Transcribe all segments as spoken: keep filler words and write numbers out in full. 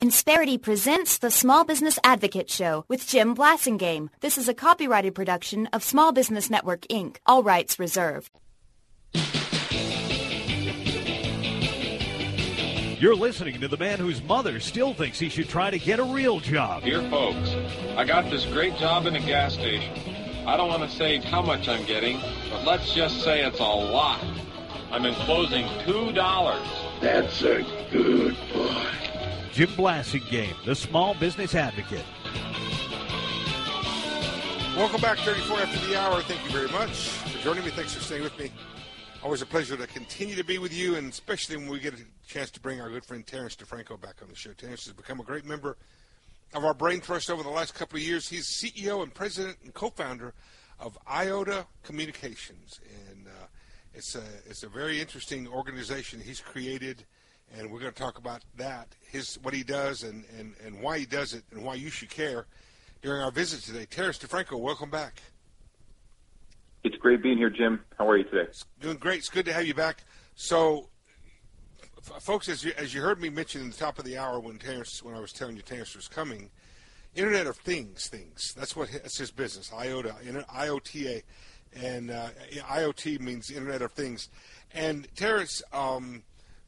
Insperity presents the Small Business Advocate Show with Jim Blasingame. This is a copyrighted production of Small Business Network, Incorporated. All rights reserved. You're listening to the man whose mother still thinks he should try to get a real job. Dear folks, I got this great job in a gas station. I don't want to say how much I'm getting, but let's just say it's a lot. I'm enclosing two dollars. That's a good boy. Jim Blasingame, the Small Business Advocate. Welcome back, thirty-four after the hour. Thank you very much for joining me. Thanks for staying with me. Always a pleasure to continue to be with you, and especially when we get a chance to bring our good friend Terrence DeFranco back on the show. Terrence has become a great member of our Brain Trust over the last couple of years. He's C E O and president and co-founder of IOTA Communications, and uh, it's a it's a very interesting organization he's created, and we're going to talk about that, his what he does, and, and, and why he does it, and why you should care during our visit today. Terrence DeFranco, welcome back. It's great being here, Jim. How are you today? It's doing great. It's good to have you back. So, f- folks, as you as you heard me mention at the top of the hour when Terrence, when I was telling you Terrence was coming, Internet of Things, things. That's what that's his business. IOTA, I O T A, and uh, I O T means Internet of Things. And Terrence, um,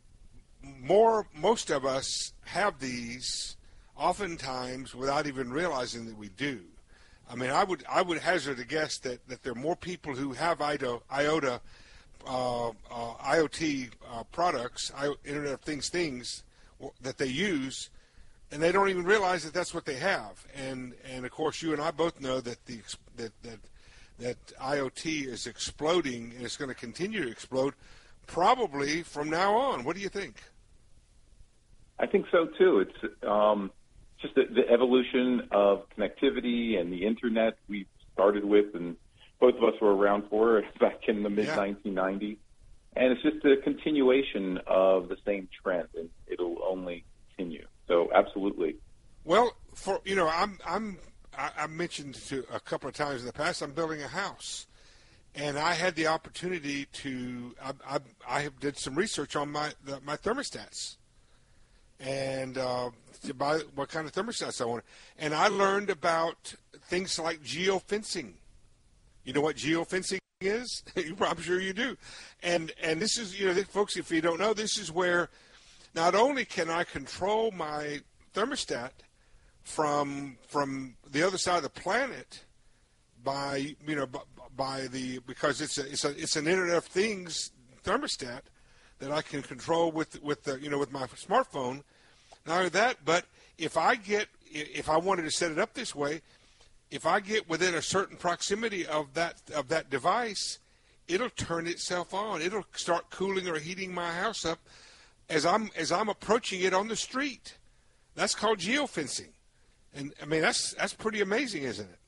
more most of us have these, oftentimes without even realizing that we do. I mean, I would I would hazard a guess that, that there are more people who have IOTA, IOTA uh, uh, IoT uh, products, I, Internet of Things things that they use, and they don't even realize that that's what they have. And and of course, you and I both know that the that that that IoT is exploding, and it's going to continue to explode, probably from now on. What do you think? I think so too. It's um, just the, the evolution of connectivity and the internet we started with, and both of us were around for back in the mid nineteen nineties. Yeah. And it's just a continuation of the same trend, and it'll only continue. So absolutely. Well, for you know, I'm I'm I, I mentioned to a couple of times in the past, I'm building a house, and I had the opportunity to I I, I did some research on my the, my thermostats, and uh, to buy what kind of thermostats I wanted, and I learned about things like geofencing. You know what geofencing is? I'm sure you do, and and this is you know, folks, if you don't know, this is where not only can I control my thermostat from from the other side of the planet by you know by, by the because it's a it's a it's an Internet of Things thermostat that I can control with with the you know with my smartphone. Not only that, but if I get if I wanted to set it up this way, if I get within a certain proximity of that of that device, it'll turn itself on. It'll start cooling or heating my house up as I'm as I'm approaching it on the street. That's called geofencing, and I mean that's that's pretty amazing, isn't it?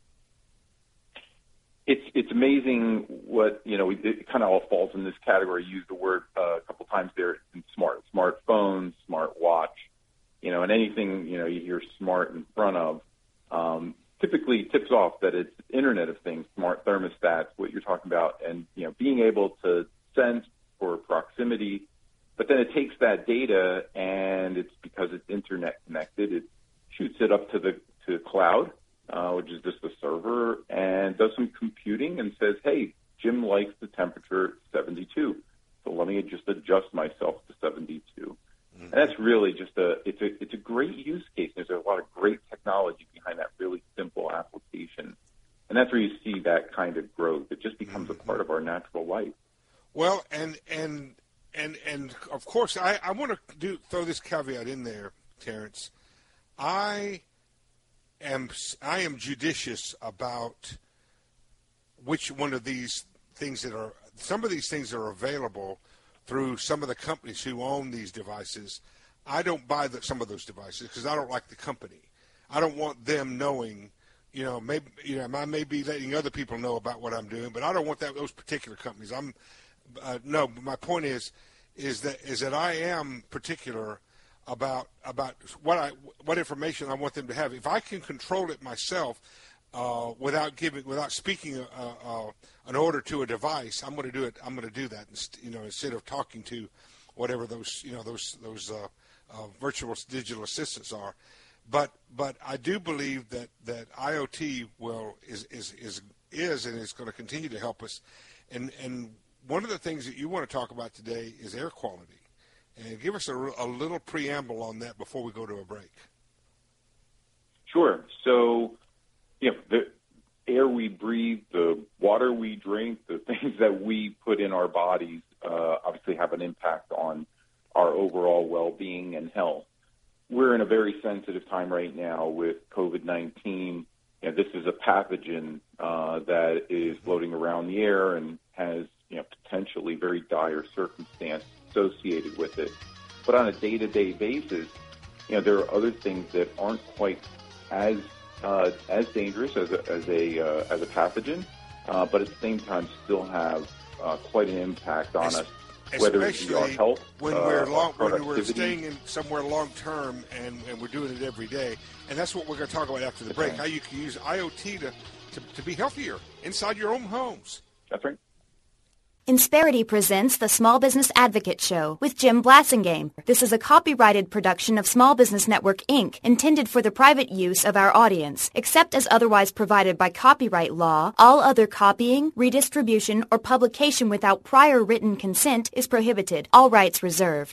It's it's amazing what you know. It kind of all falls in this category. You used the word uh, a couple times there. Smart, smartphones, smart watch, you know, and anything you know you hear smart in front of, um, typically tips off that it's Internet of Things, smart thermostats, what you're talking about, and you know being able to sense for proximity. But then it takes that data, and it's because it's internet connected. It shoots it up to the to the cloud, uh, which is just the server, and does some computing and says, "Hey, Jim likes the temperature seventy-two, so let me just adjust myself to seventy-two." Mm-hmm. And that's really just a it's a it's a great use case. There's a lot of great technology behind that really simple application, and that's where you see that kind of growth. It just becomes mm-hmm. a part of our natural life. Well, and and. And and of course, I, I want to do throw this caveat in there, Terrence. I am I am judicious about which one of these things that are some of these things that are available through some of the companies who own these devices. I don't buy the, some of those devices because I don't like the company. I don't want them knowing. You know, maybe you know I may be letting other people know about what I'm doing, but I don't want that those particular companies. I'm Uh, no, but my point is, is that is that I am particular about about what I what information I want them to have. If I can control it myself uh, without giving without speaking a, a, an order to a device, I'm going to do it. I'm going to do that. You know, instead of talking to whatever those you know those those uh, uh, virtual digital assistants are. But but I do believe that, that IoT will is is is is and is going to continue to help us. And and one of the things that you want to talk about today is air quality. And give us a, a little preamble on that before we go to a break. Sure. So, you know, the air we breathe, the water we drink, the things that we put in our bodies uh, obviously have an impact on our overall well-being and health. We're in a very sensitive time right now with COVID nineteen. You know, this is a pathogen uh, that is floating around the air and has, you know, potentially very dire circumstance associated with it. But on a day-to-day basis, you know, there are other things that aren't quite as uh, as dangerous as a as a uh, as a pathogen, uh, but at the same time still have uh, quite an impact on Es- us. Whether it be our Especially health, when uh, we're long, our when we're productivity. staying in somewhere long term and, and we're doing it every day, and that's what we're going to talk about after the break. right. How you can use IoT to, to to be healthier inside your own homes. That's right. Insperity presents the Small Business Advocate Show with Jim Blasingame. This is a copyrighted production of Small Business Network, Incorporated, intended for the private use of our audience. Except as otherwise provided by copyright law, all other copying, redistribution, or publication without prior written consent is prohibited. All rights reserved.